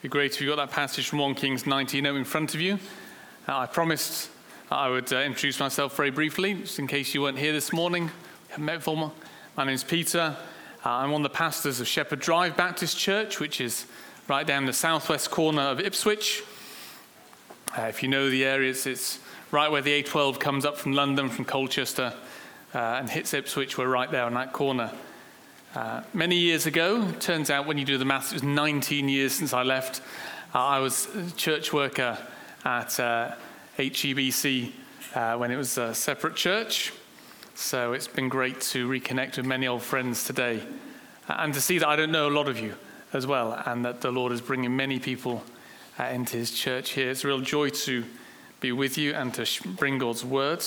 It'd be great if you got that passage from 1 Kings 19 in front of you. I promised I would introduce myself very briefly, just in case you weren't here this morning. We haven't met before. My name's Peter. I'm one of the pastors of Shepherd Drive Baptist Church, which is right down the southwest corner of Ipswich. If you know the area, it's right where the A12 comes up from London, from Colchester, and hits Ipswich. We're right there on that corner. Many years ago, turns out when you do the maths, it was 19 years since I left. I was a church worker at HEBC when it was a separate church. So it's been great to reconnect with many old friends today and to see that I don't know a lot of you as well, and that the Lord is bringing many people into his church here. It's a real joy to be with you and to bring God's word.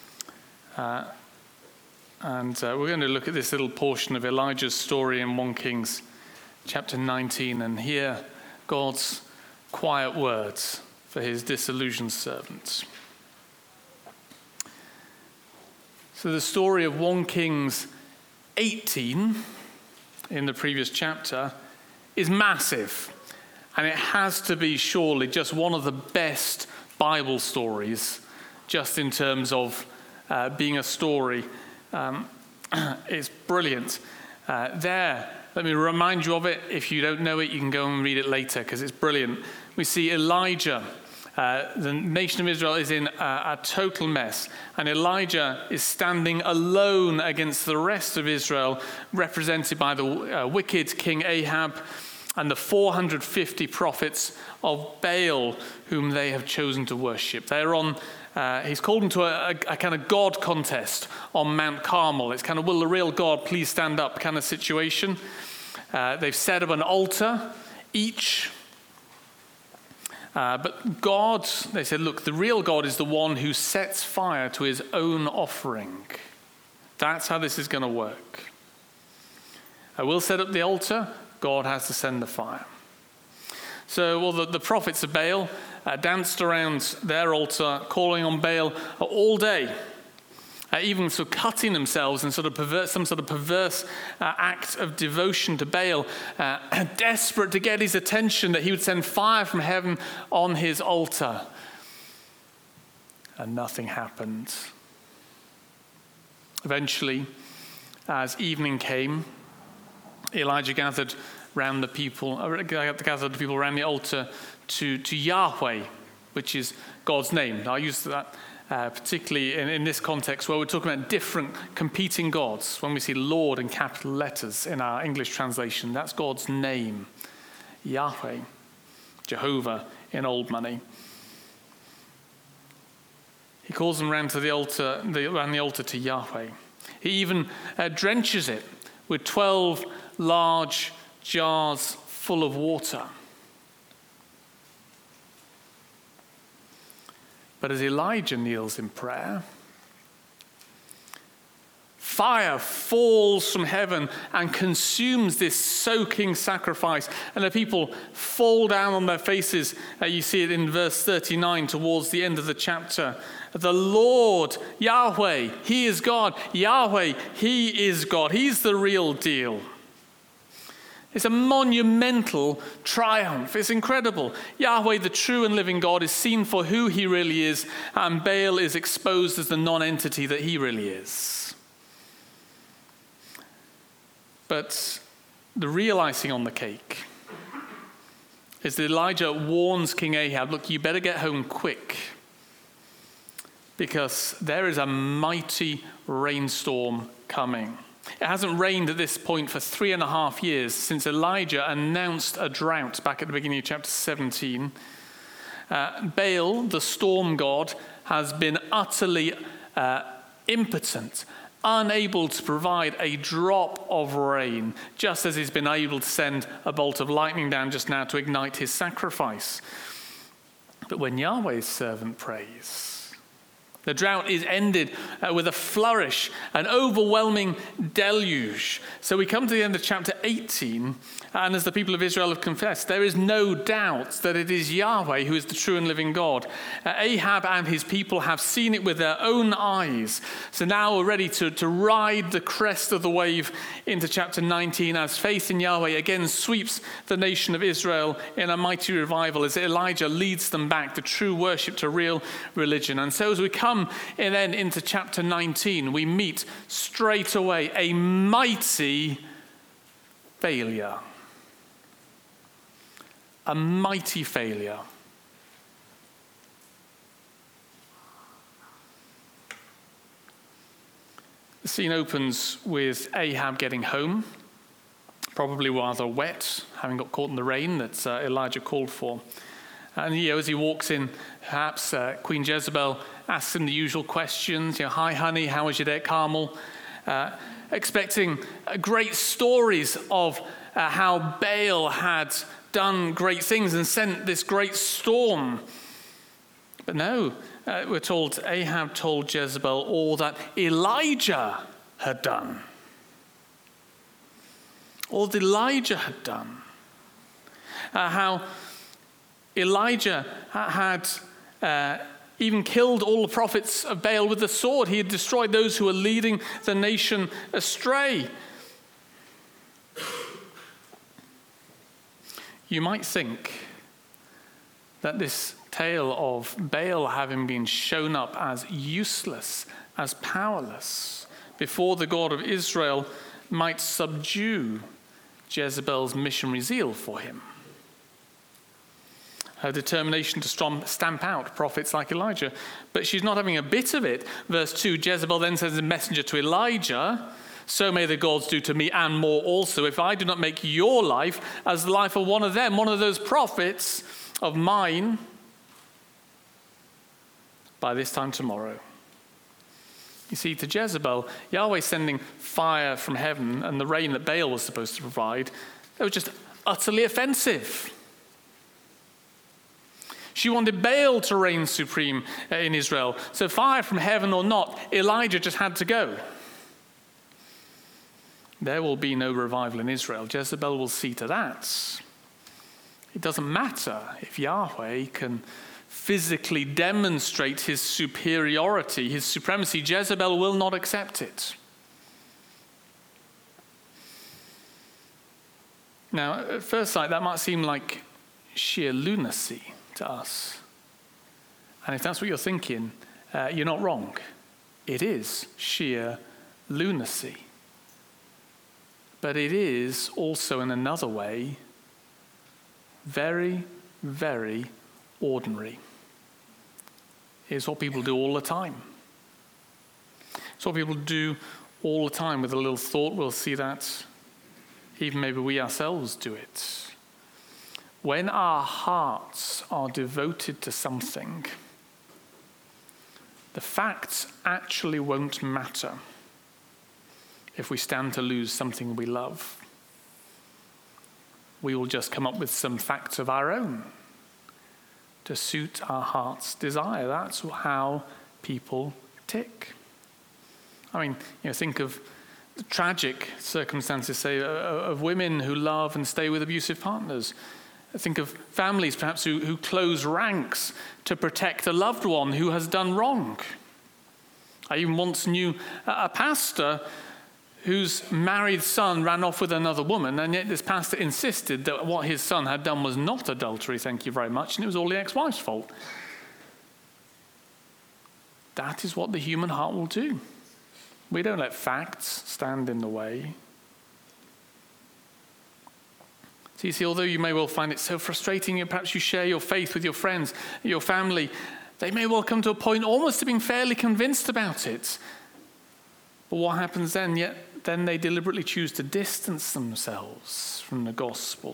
And we're going to look at this little portion of Elijah's story in 1 Kings chapter 19 and hear God's quiet words for his disillusioned servants. So the story of 1 Kings 18 in the previous chapter is massive, and it has to be surely just one of the best Bible stories, just in terms of being a story. It's brilliant. Let me remind you of it. If you don't know it, you can go and read it later because it's brilliant. We see Elijah. The nation of Israel is in a total mess, and Elijah is standing alone against the rest of Israel, represented by the wicked King Ahab and the 450 prophets of Baal whom they have chosen to worship. They're on. He's called them to a kind of God contest on Mount Carmel. It's kind of, will the real God please stand up kind of situation. They've set up an altar each. But God, they said, look, the real God is the one who sets fire to his own offering. That's how this is going to work. I will set up the altar. God has to send the fire. So, the prophets of Baal danced around their altar, calling on Baal all day, even sort of cutting themselves in some sort of perverse act of devotion to Baal, desperate to get his attention that he would send fire from heaven on his altar. And nothing happened. Eventually, as evening came, Elijah gathered the people around the altar to Yahweh, which is God's name. Now, I use that particularly in this context where we're talking about different competing gods. When we see Lord in capital letters in our English translation, that's God's name. Yahweh, Jehovah in old money. He calls them round the altar to Yahweh. He even drenches it with 12 large jars full of water. But as Elijah kneels in prayer, fire falls from heaven and consumes this soaking sacrifice, and the people fall down on their faces. You see it in verse 39 towards the end of the chapter. The Lord, Yahweh, he is God. Yahweh, he is God. He's the real deal. It's a monumental triumph. It's incredible. Yahweh, the true and living God, is seen for who he really is, and Baal is exposed as the non-entity that he really is. But the real icing on the cake is that Elijah warns King Ahab, look, you better get home quick, because there is a mighty rainstorm coming. It hasn't rained at this point for 3.5 years since Elijah announced a drought back at the beginning of chapter 17. Baal, the storm god, has been utterly impotent, unable to provide a drop of rain, just as he's been able to send a bolt of lightning down just now to ignite his sacrifice. But when Yahweh's servant prays, The drought is ended with a flourish, an overwhelming deluge. So we come to the end of chapter 18, and as the people of Israel have confessed, there is no doubt that it is Yahweh who is the true and living God. Ahab and his people have seen it with their own eyes. So now we're ready to ride the crest of the wave into chapter 19 as faith in Yahweh again sweeps the nation of Israel in a mighty revival as Elijah leads them back to true worship, to real religion. And so as we come and then into chapter 19, we meet straight away a mighty failure. A mighty failure. The scene opens with Ahab getting home, probably rather wet, having got caught in the rain that Elijah called for. And as he walks in, perhaps Queen Jezebel asks him the usual questions. Hi, honey, how was your day at Carmel? Expecting great stories of how Baal had done great things and sent this great storm. But no, we're told Ahab told Jezebel all that Elijah had done. All that Elijah had done. How Elijah had even killed all the prophets of Baal with the sword. He had destroyed those who were leading the nation astray. You might think that this tale of Baal having been shown up as useless, as powerless, before the God of Israel might subdue Jezebel's missionary zeal for him. Her determination to stamp out prophets like Elijah. But she's not having a bit of it. Verse 2, Jezebel then sends a messenger to Elijah, so may the gods do to me and more also, if I do not make your life as the life of one of them, one of those prophets of mine, by this time tomorrow. You see, to Jezebel, Yahweh sending fire from heaven and the rain that Baal was supposed to provide, they were just utterly offensive. She wanted Baal to reign supreme in Israel. So fire from heaven or not, Elijah just had to go. There will be no revival in Israel. Jezebel will see to that. It doesn't matter if Yahweh can physically demonstrate his superiority, his supremacy. Jezebel will not accept it. Now, at first sight, that might seem like sheer lunacy to us. And if that's what you're thinking, you're not wrong. It is sheer lunacy. But it is also, in another way, very, very ordinary. It's what people do all the time. It's what people do all the time. With a little thought, we'll see that even maybe we ourselves do it. When our hearts are devoted to something, the facts actually won't matter if we stand to lose something we love. We will just come up with some facts of our own to suit our heart's desire. That's how people tick. I mean, think of the tragic circumstances, say, of women who love and stay with abusive partners. Think of families, perhaps, who close ranks to protect a loved one who has done wrong. I even once knew a pastor whose married son ran off with another woman, and yet this pastor insisted that what his son had done was not adultery, thank you very much, and it was all the ex-wife's fault. That is what the human heart will do. We don't let facts stand in the way. So you see, although you may well find it so frustrating, and perhaps you share your faith with your friends, your family, they may well come to a point almost to being fairly convinced about it. But what happens then? Then they deliberately choose to distance themselves from the gospel.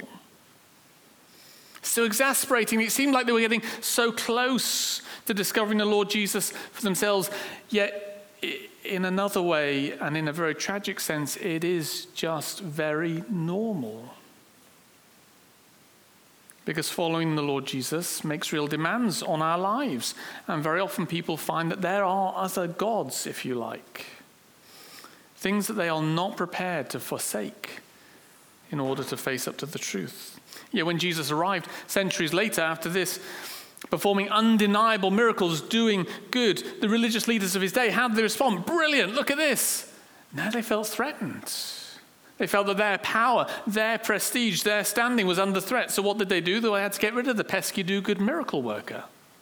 So exasperating. It seemed like they were getting so close to discovering the Lord Jesus for themselves, yet in another way, and in a very tragic sense, it is just very normal. because following the Lord Jesus makes real demands on our lives. And very often people find that there are other gods, if you like, things that they are not prepared to forsake in order to face up to the truth. Yeah, when Jesus arrived centuries later after this, performing undeniable miracles, doing good, the religious leaders of his day, how did they respond? Brilliant, look at this. No, they felt threatened. They felt that their power, their prestige, their standing was under threat. So what did they do? They had to get rid of the pesky do-good miracle worker.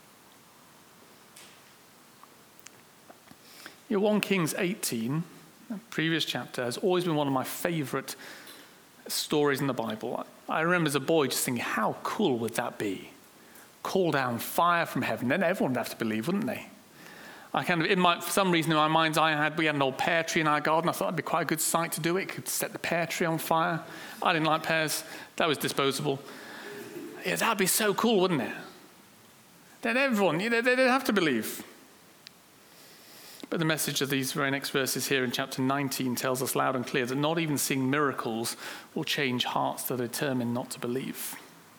1 Kings 18, the previous chapter, has always been one of my favorite stories in the Bible. I remember as a boy just thinking, how cool would that be? Call down fire from heaven. Then everyone would have to believe, wouldn't they? For some reason in my mind's eye, we had an old pear tree in our garden. I thought that'd be quite a good sight to do it. Could set the pear tree on fire. I didn't like pears. That was disposable. Yeah, that'd be so cool, wouldn't it? Then everyone, they'd have to believe. But the message of these very next verses here in chapter 19 tells us loud and clear that not even seeing miracles will change hearts that are determined not to believe.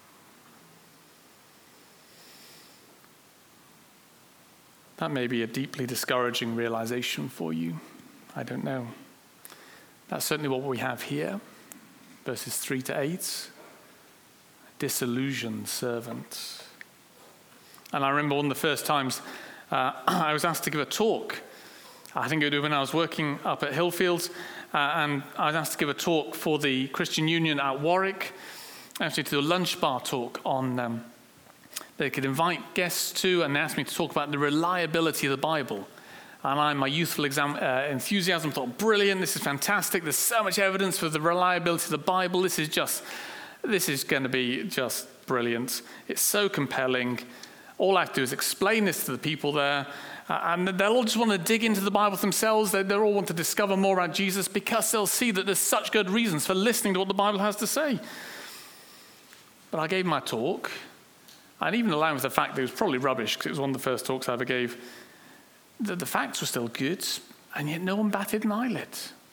That may be a deeply discouraging realization for you. I don't know. That's certainly what we have here. Verses 3 to 8. Disillusioned servant. And I remember one of the first times I was asked to give a talk. I think it was when I was working up at Hillfields, and I was asked to give a talk for the Christian Union at Warwick, actually to do a lunch bar talk on they could invite guests to, and they asked me to talk about the reliability of the Bible. And I, in my youthful enthusiasm, thought, brilliant, this is fantastic. There's so much evidence for the reliability of the Bible. This is going to be just brilliant. It's so compelling. All I have to do is explain this to the people there, and they'll all just want to dig into the Bible themselves. They'll all want to discover more about Jesus because they'll see that there's such good reasons for listening to what the Bible has to say. But I gave my talk, and even allowing for the fact that it was probably rubbish, because it was one of the first talks I ever gave, the facts were still good, and yet no one batted an eyelid.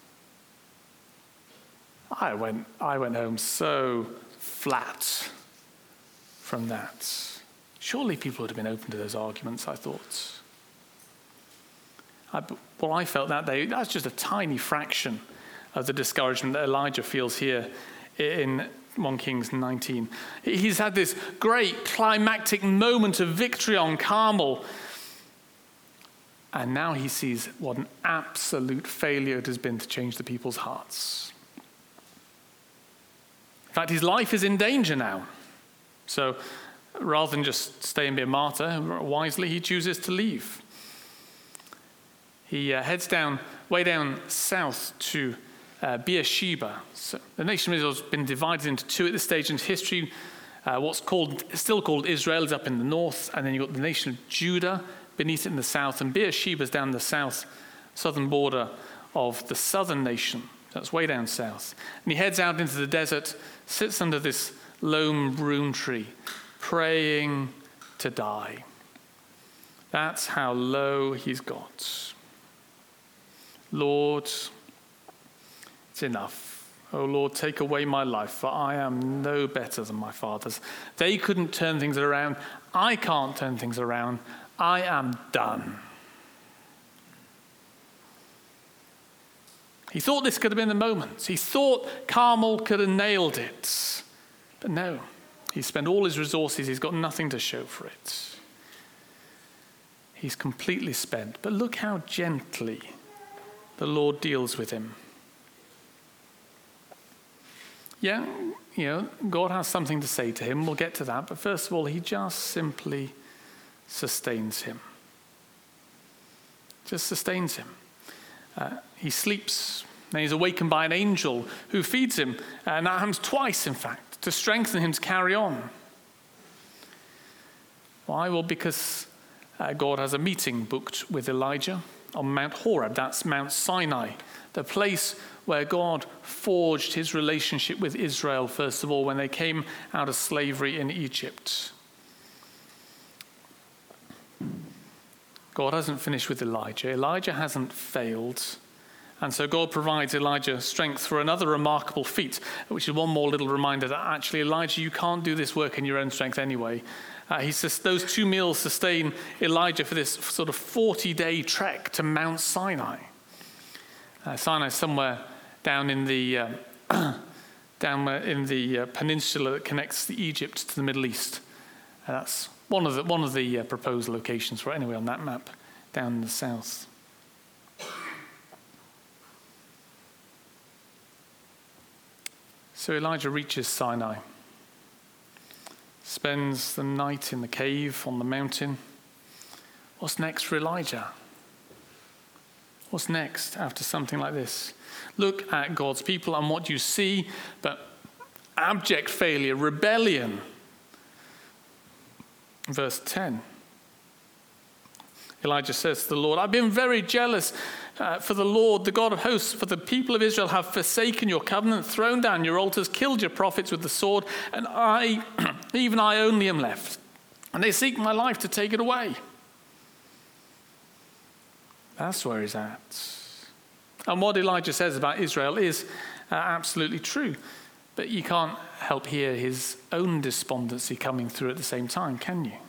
I went home so flat from that. Surely people would have been open to those arguments, I thought. I felt that day, that's just a tiny fraction of the discouragement that Elijah feels here in 1 Kings 19. He's had this great climactic moment of victory on Carmel, and now he sees what an absolute failure it has been to change the people's hearts. In fact, his life is in danger now. So rather than just stay and be a martyr, wisely he chooses to leave. He heads way down south to Beersheba. So the nation of Israel has been divided into two at this stage in history. What's still called Israel is up in the north, and then you've got the nation of Judah beneath it in the south, and Beersheba is down the southern border of the southern nation. That's way down south. And he heads out into the desert, sits under this lone broom tree, praying to die. That's how low he's got. Lord, it's enough. Oh Lord, take away my life, for I am no better than my fathers. They couldn't turn things around. I can't turn things around. I am done. He thought this could have been the moment. He thought Carmel could have nailed it. But no, he's spent all his resources. He's got nothing to show for it. He's completely spent. But look how gently the Lord deals with him. Yeah, God has something to say to him. We'll get to that. But first of all, he just simply sustains him. Just sustains him. He sleeps, and he's awakened by an angel who feeds him. And that happens twice, in fact, to strengthen him to carry on. Why? Well, because God has a meeting booked with Elijah on Mount Horeb. That's Mount Sinai, the place where God forged his relationship with Israel, first of all, when they came out of slavery in Egypt. God hasn't finished with Elijah. Elijah hasn't failed. And so God provides Elijah strength for another remarkable feat, which is one more little reminder that actually, Elijah, you can't do this work in your own strength anyway. He says those 2 meals sustain Elijah for this sort of 40-day trek to Mount Sinai. Sinai is somewhere down in the peninsula that connects Egypt to the Middle East. That's one of the proposed locations for it anyway on that map down in the south. So Elijah reaches Sinai, spends the night in the cave on the mountain. What's next for Elijah? What's next after something like this? Look at God's people and what you see, but abject failure, rebellion. Verse 10. Elijah says to the Lord, I've been very jealous for the Lord, the God of hosts, for the people of Israel have forsaken your covenant, thrown down your altars, killed your prophets with the sword, and I, even I only am left. And they seek my life to take it away. That's where he's at. And what Elijah says about Israel is absolutely true. But you can't help hear his own despondency coming through at the same time, can you?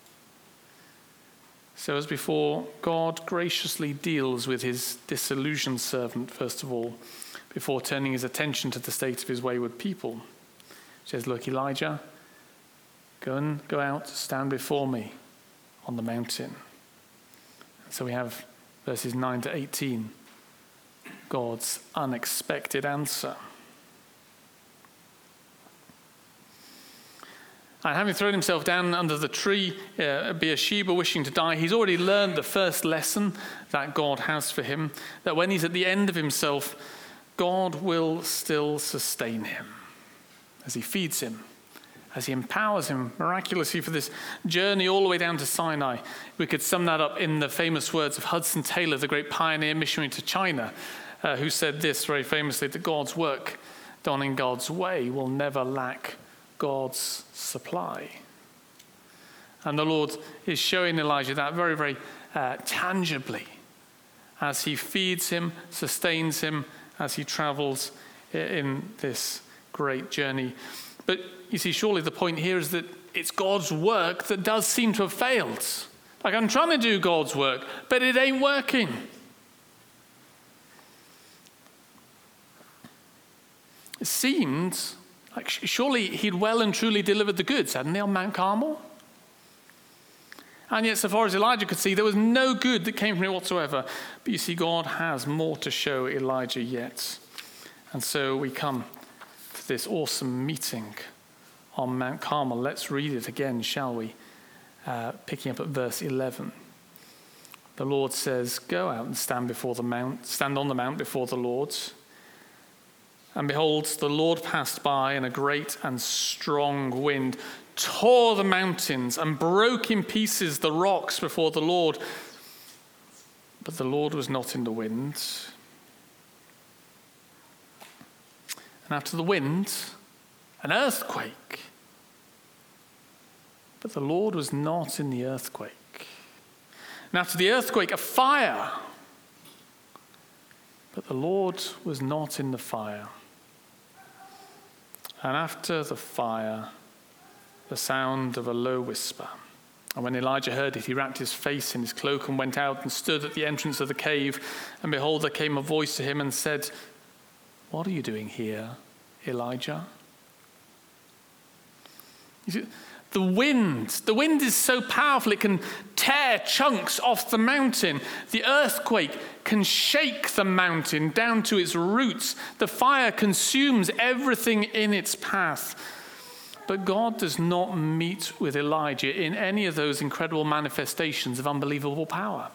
So as before, God graciously deals with his disillusioned servant, first of all, before turning his attention to the state of his wayward people. He says, look, Elijah, go out, stand before me on the mountain. And so we have verses 9 to 18, God's unexpected answer. And having thrown himself down under the tree, Beersheba, wishing to die, he's already learned the first lesson that God has for him, that when he's at the end of himself, God will still sustain him as he feeds him, as he empowers him miraculously for this journey all the way down to Sinai. We could sum that up in the famous words of Hudson Taylor, the great pioneer missionary to China, who said this very famously, that God's work done in God's way will never lack God's supply. And the Lord is showing Elijah that very, very tangibly as he feeds him, sustains him, as he travels in this great journey. But you see, surely the point here is that it's God's work that does seem to have failed. Like, I'm trying to do God's work, but it ain't working. It seemed like surely he'd well and truly delivered the goods, hadn't he, on Mount Carmel? And yet, so far as Elijah could see, there was no good that came from it whatsoever. But you see, God has more to show Elijah yet. And so we come to this awesome meeting on Mount Carmel. Let's read it again, shall we? Picking up at verse 11. The Lord says, go out and stand on the mount before the Lord. And behold, the Lord passed by, and a great and strong wind tore the mountains and broke in pieces the rocks before the Lord. But the Lord was not in the wind. And after the wind, an earthquake. But the Lord was not in the earthquake. And after the earthquake, a fire. But the Lord was not in the fire. And after the fire, the sound of a low whisper. And when Elijah heard it, he wrapped his face in his cloak and went out and stood at the entrance of the cave. And behold, there came a voice to him and said, what are you doing here, Elijah? You see, the wind is so powerful it can tear chunks off the mountain. The earthquake can shake the mountain down to its roots. The fire consumes everything in its path. But God does not meet with Elijah in any of those incredible manifestations of unbelievable power.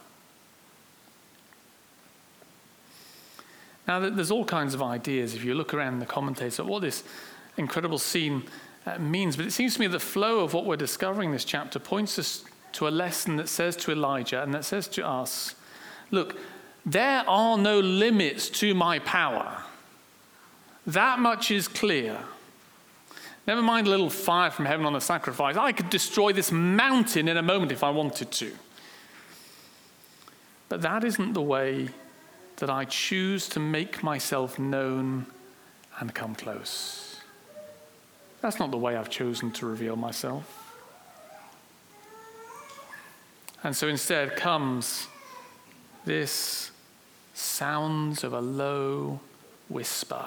Now, there's all kinds of ideas if you look around the commentators of what this incredible scene means, but it seems to me the flow of what we're discovering in this chapter points us to a lesson that says to Elijah and that says to us, look, there are no limits to my power. That much is clear. Never mind a little fire from heaven on a sacrifice. I could destroy this mountain in a moment if I wanted to. But that isn't the way that I choose to make myself known and come close. That's not the way I've chosen to reveal myself. And so instead comes this sound of a low whisper.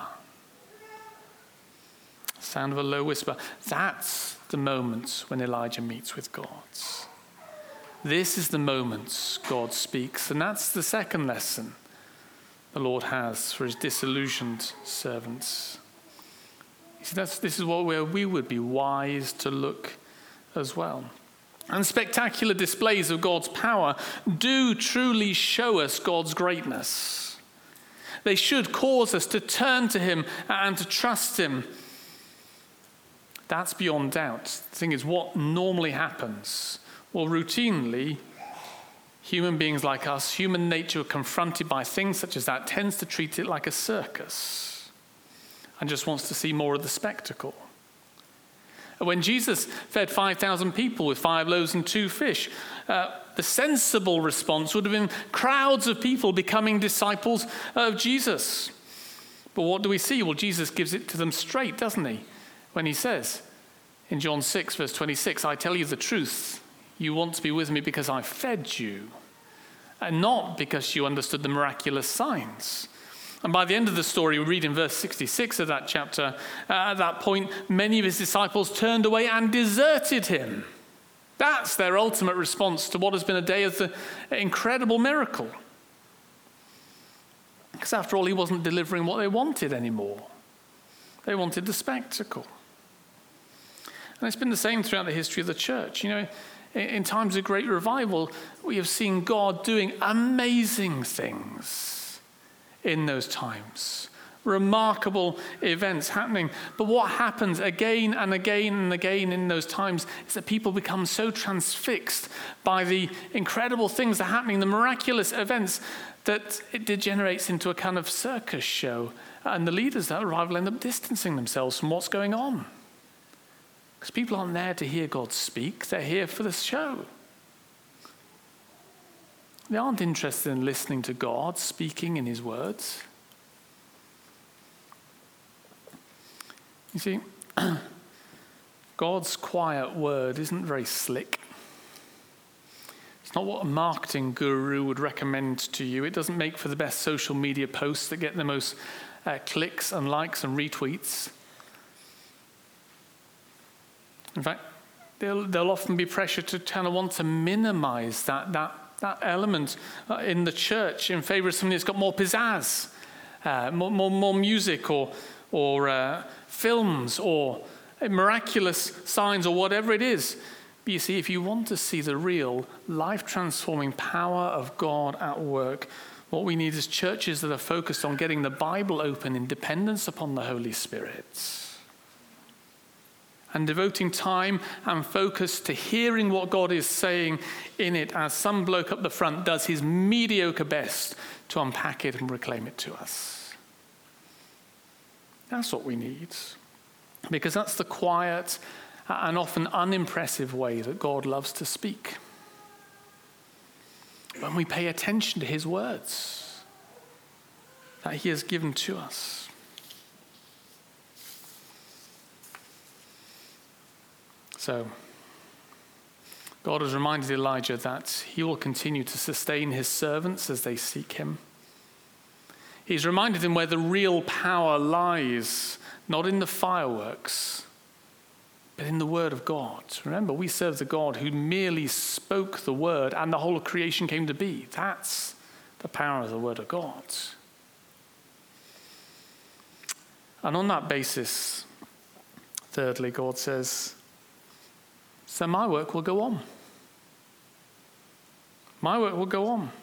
Sound of a low whisper. That's the moment when Elijah meets with God. This is the moment God speaks. And that's the second lesson the Lord has for his disillusioned servants. You see, this is where we would be wise to look as well. And spectacular displays of God's power do truly show us God's greatness. They should cause us to turn to him and to trust him. That's beyond doubt. The thing is, what normally happens? Well, routinely, human beings like us, human nature confronted by things such as that, tends to treat it like a circus and just wants to see more of the spectacle. When Jesus fed 5,000 people with 5 loaves and 2 fish, the sensible response would have been crowds of people becoming disciples of Jesus. But what do we see? Well, Jesus gives it to them straight, doesn't he? When he says in John 6, verse 26, I tell you the truth, you want to be with me because I fed you, and not because you understood the miraculous signs. And by the end of the story, we read in verse 66 of that chapter, at that point, many of his disciples turned away and deserted him. That's their ultimate response to what has been a day of the incredible miracle. Because after all, he wasn't delivering what they wanted anymore. They wanted the spectacle. And it's been the same throughout the history of the church. You know, in times of great revival, we have seen God doing amazing things in those times. Remarkable events happening. But what happens again and again and again in those times is that people become so transfixed by the incredible things that are happening, the miraculous events, that it degenerates into a kind of circus show. And the leaders that arrive end up distancing themselves from what's going on. Because people aren't there to hear God speak, they're here for the show. They aren't interested in listening to God speaking in his words. You see, God's quiet word isn't very slick. It's not what a marketing guru would recommend to you. It doesn't make for the best social media posts that get the most clicks and likes and retweets. In fact, there'll often be pressure to kind of want to minimize that element in the church in favor of something that's got more pizzazz, more music or films or miraculous signs or whatever it is. But you see, if you want to see the real life-transforming power of God at work, what we need is churches that are focused on getting the Bible open in dependence upon the Holy Spirit and devoting time and focus to hearing what God is saying in it as some bloke up the front does his mediocre best to unpack it and proclaim it to us. That's what we need, because that's the quiet and often unimpressive way that God loves to speak. When we pay attention to his words that he has given to us. So, God has reminded Elijah that he will continue to sustain his servants as they seek him. He's reminded him where the real power lies, not in the fireworks, but in the word of God. Remember, we serve the God who merely spoke the word and the whole of creation came to be. That's the power of the word of God. And on that basis, thirdly, God says, so my work will go on. My work will go on.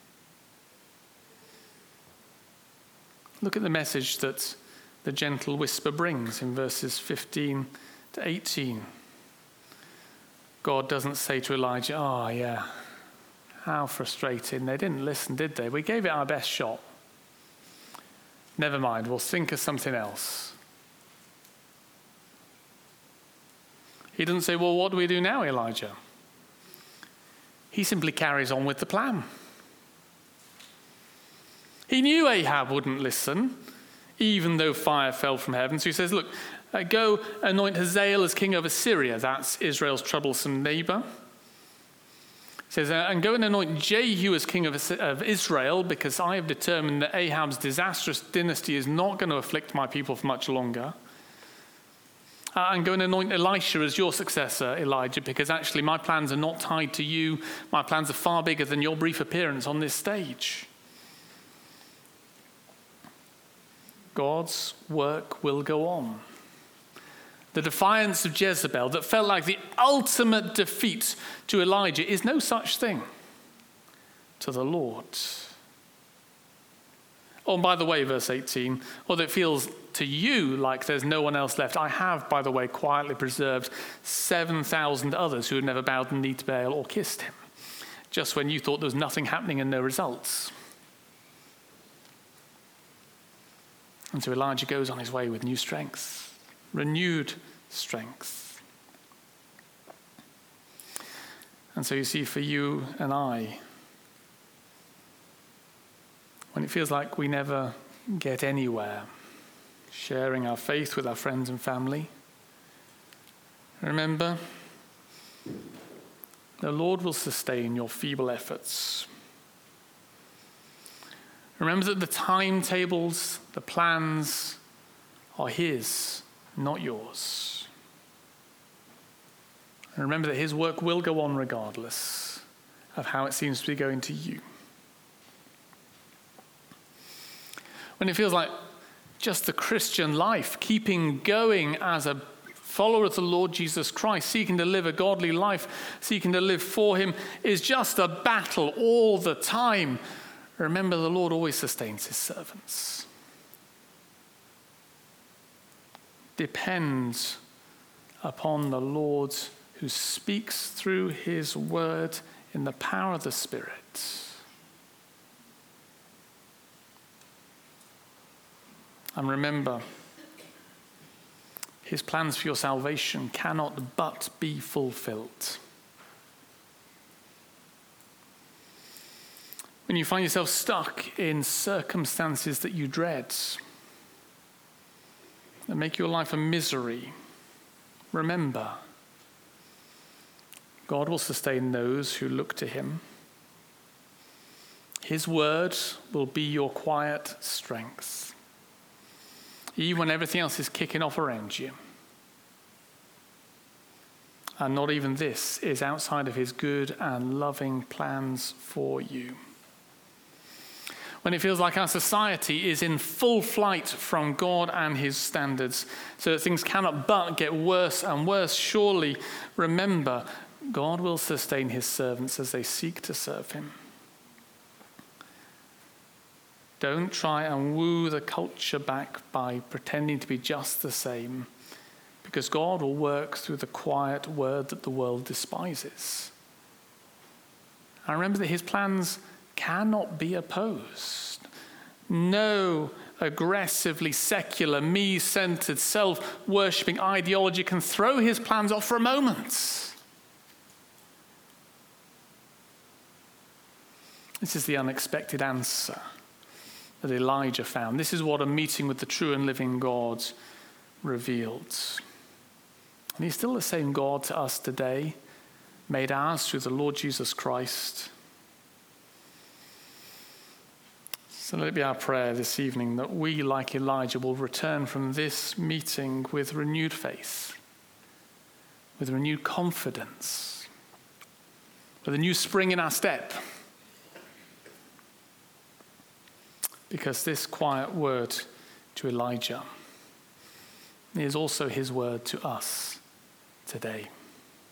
Look at the message that the gentle whisper brings in verses 15 to 18. God doesn't say to Elijah, oh yeah, how frustrating. They didn't listen, did they? We gave it our best shot. Never mind, we'll think of something else. He doesn't say, well, what do we do now, Elijah? He simply carries on with the plan. He knew Ahab wouldn't listen, even though fire fell from heaven. So he says, look, go anoint Hazael as king of Assyria. That's Israel's troublesome neighbor. He says, and go and anoint Jehu as king of Israel, because I have determined that Ahab's disastrous dynasty is not going to afflict my people for much longer. And go and anoint Elisha as your successor, Elijah, because actually my plans are not tied to you. My plans are far bigger than your brief appearance on this stage. God's work will go on. The defiance of Jezebel that felt like the ultimate defeat to Elijah is no such thing to the Lord. Oh, and by the way, verse 18, although it feels to you like there's no one else left, I have, by the way, quietly preserved 7,000 others who had never bowed the knee to Baal or kissed him, just when you thought there was nothing happening and no results. And so Elijah goes on his way with new strength, renewed strength. And so you see, for you and I, when it feels like we never get anywhere, sharing our faith with our friends and family, remember, the Lord will sustain your feeble efforts. Remember that the timetables, the plans are His, not yours. And remember that His work will go on regardless of how it seems to be going to you. When it feels like just the Christian life, keeping going as a follower of the Lord Jesus Christ, seeking to live a godly life, seeking to live for Him, is just a battle all the time. Remember, the Lord always sustains His servants. Depend upon the Lord who speaks through His word in the power of the Spirit. And remember, His plans for your salvation cannot but be fulfilled. When you find yourself stuck in circumstances that you dread, that make your life a misery, remember, God will sustain those who look to Him. His word will be your quiet strength, even when everything else is kicking off around you. And not even this is outside of His good and loving plans for you. When it feels like our society is in full flight from God and His standards, so that things cannot but get worse and worse, surely remember, God will sustain His servants as they seek to serve Him. Don't try and woo the culture back by pretending to be just the same, because God will work through the quiet word that the world despises. And remember that His plans cannot be opposed. No aggressively secular, me-centered, self-worshipping ideology can throw His plans off for a moment. This is the unexpected answer that Elijah found. This is what a meeting with the true and living God revealed. And He's still the same God to us today, made ours through the Lord Jesus Christ. So let it be our prayer this evening that we, like Elijah, will return from this meeting with renewed faith, with renewed confidence, with a new spring in our step. Because this quiet word to Elijah is also His word to us today.